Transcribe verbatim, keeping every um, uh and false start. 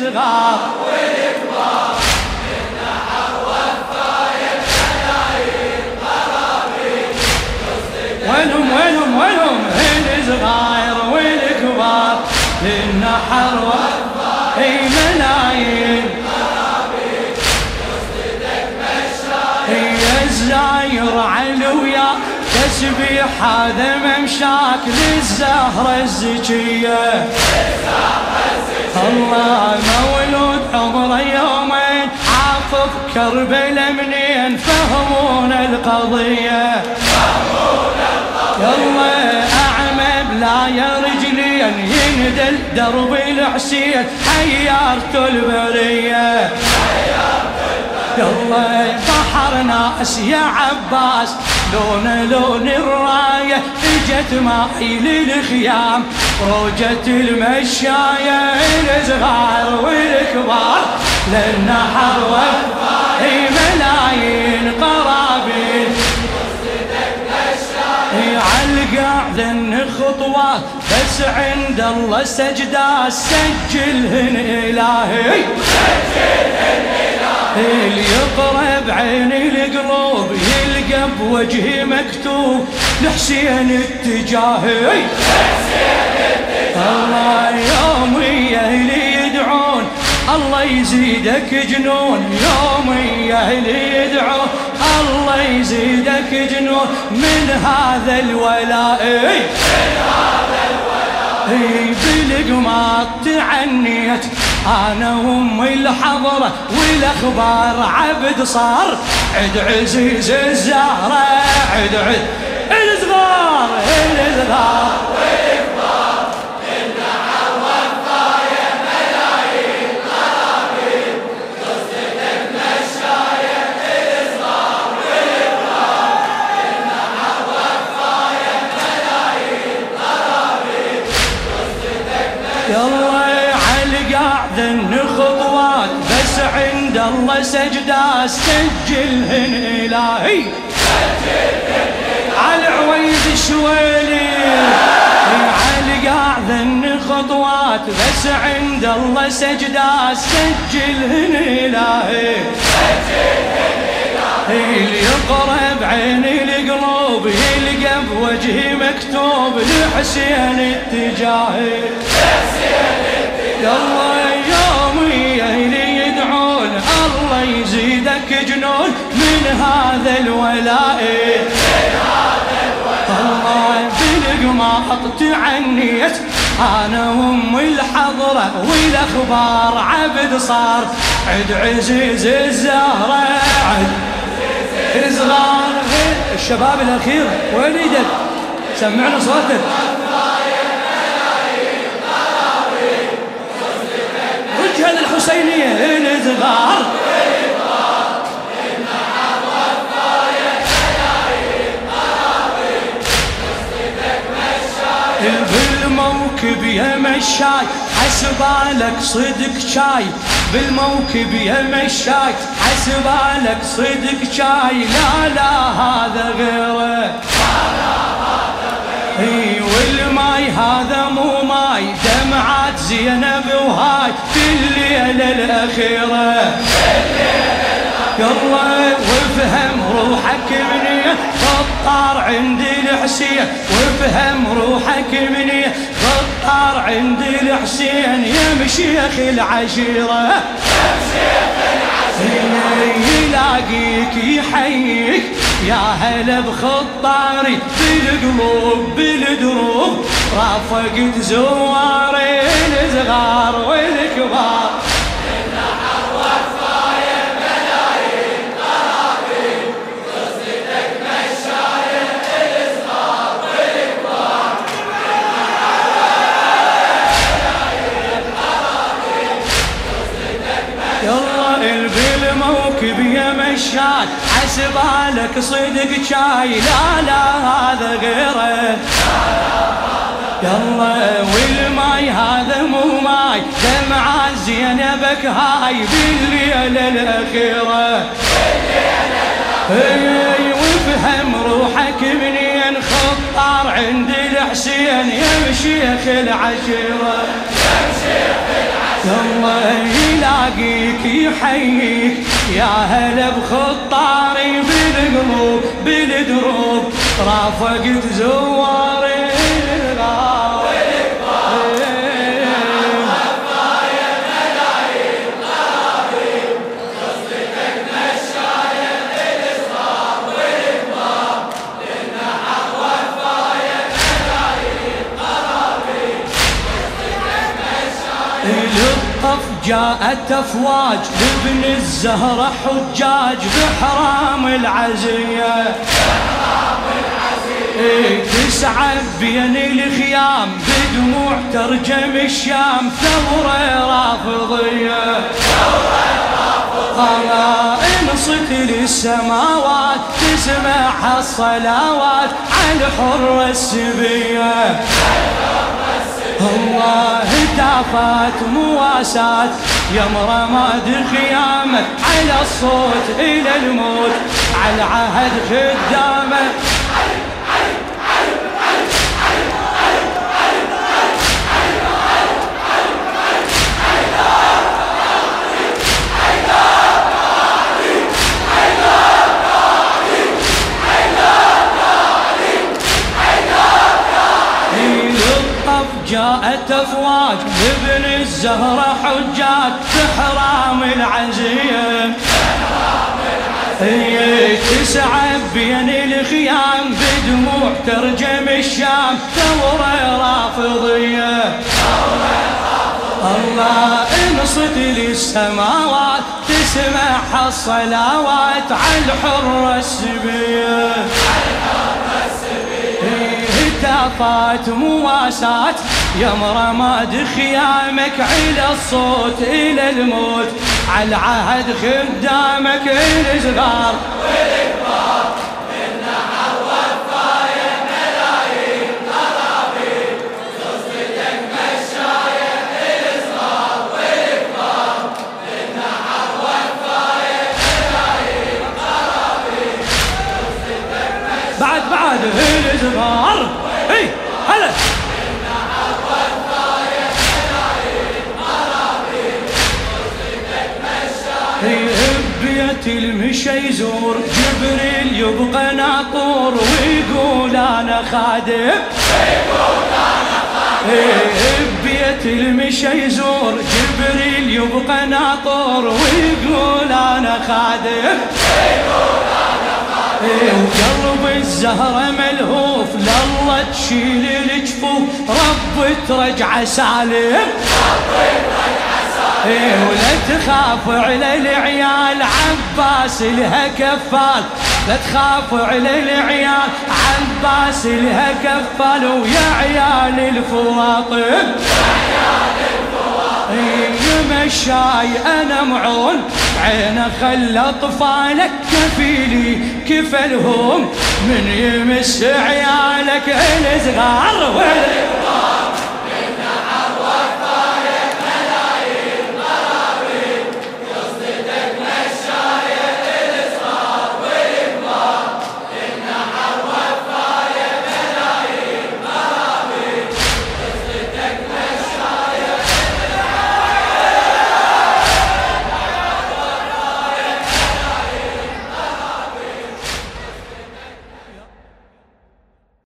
الصغار والكبار للنحر والفاية ملايين قرابين وينهم وينهم وينهم الصغار والكبار للنحر والفاية ملايين قرابين قصدك مشاية هي الزاير علويا تسبيح هذا ممشاك للزهرة الزكية الله مولود عمره يومين عاطف كربلاء منين فهمون القضية يلا أعمى بلا يا رجلين يندل درب الحسين حيارت البرية يلا بحر ناس يا عباس لون لون الراية اجت معي للخيام روجت المشاية الصغار والكبار للنحر والفاية ملايين قرابين عالقاعدن خطوات بس عند الله سجدة سجلهن إلهي سجلهن إلهي اللي يقرب عيني القلوب يلقى بوجهي مكتوب لحسين التجاهي الله يومي اللي يدعون الله يزيدك جنون يومي اللي يدعون الله يزيدك جنون من هذا الولاء من هذا الولاء بالقماط تعنيت انا وامي الحضره والاخبار عبد صار عد عزيز الزهره عد عد الصغار الصغار والكبار للنحر والفاية ملايين قرابين قصدك مشاية الصغار والكبار للنحر والفاية ملايين قرابين قصدك يلا عالقاعدن خطوات بس عند الله سجدة سجلهن إلهي عالعويد شويلي عالقاعدن خطوات بس عند الله سجدة سجلهن إلهي اللي يقرب عيني القلوب يلقى بوجهي مكتوب لحسين التجاهي يلا يومي اللي يدعون الله يزيدك جنون من هذا الولاء الله بالقماط تعنيت انا وامي الحضره والاخبار عبد صار عد عزيز الزهره عد صغار الشباب الاخير وين يدك سمعنا صوتك وجه الحسينيه الصغار بالموكب يا مشاي حسبالك صدق شاي بالموكب يا مشاي حسبالك صدق شاي لا لا هذا غيره اي والماي هذا مو ماي دمعات زينب وهاي في الليلة الأخيرة يلا وافهم روحك مني خطار عند الحسين وافهم روحك مني خطار عند الحسين يا مشيخ العشيرة يا مشيخ العشيرة يلاقيك يحييك يا هلا بخطاري بالقلوب بالدروب رافقت زواري الصغار والكبار للنحر والفاية ملايين قرابين قصدك مشاية الصغار والكبار ملايين قرابين قصدك يلا بالموكب يا مشاي حسبالك صدق شاي لا لا هذا غيره يلا والماي هذا مو ماي دمعة زينبك هاي بالليلة الأخيرة اي وافهم روحك منين خطار عند الحسين يا مشيخ العشيرة يا مشيخ العشيرة يلا يلاقيك يحييك يا هلا بخطاري بالقلوب بالدروب رافقت زواري الغار للطف جاءت افواج لابن الزهرة حجاج بحرام العزية إيه تسعى بين الخيام بدموع ترجم الشام ثورة رافضية أنا انصت للسماوات تسمع الصلوات على الحرة السبية الله دافات مواساة يم رماد خيامه على الصوت إلى الموت على عهد خدامه جاءت افواج لابن الزهرة حجاج بحرام العزية هي تسعى بين الخيام بدموع ترجم الشام ثورة رافضية الله انصت للسماوات تسمع الصلوات على الحرة السبية هتافات مواساة يا رماد خيامك على الصوت إلى الموت على عهد خدامك الصغار والكبار منا حوت فاية ملايين قرابين قصتك مشاية الصغار والكبار منا حوت فاية ملايين قرابين قصتك مشاية بعد بعد الصغار اي هلا بيت المشي يزور جبريل يبقى ناطور ويقول انا خادم ويقول انا خادم بيت المشي يزور جبريل يبقى ناطور ويقول انا خادم ويقول انا خادم وقلب الزهرة ملهوف لله تشيل الجفوف رب ترجع سالم رب ترجع إيه ولا تخاف على العيال عباس لها كفال لا تخاف على العيال عباس لها كفال ويا عيال الفواطم يا عيال الفواطم إيه مشاي انا معون عينه خلى اطفالك كفيلي كفلهم من يمس عيالك الصغار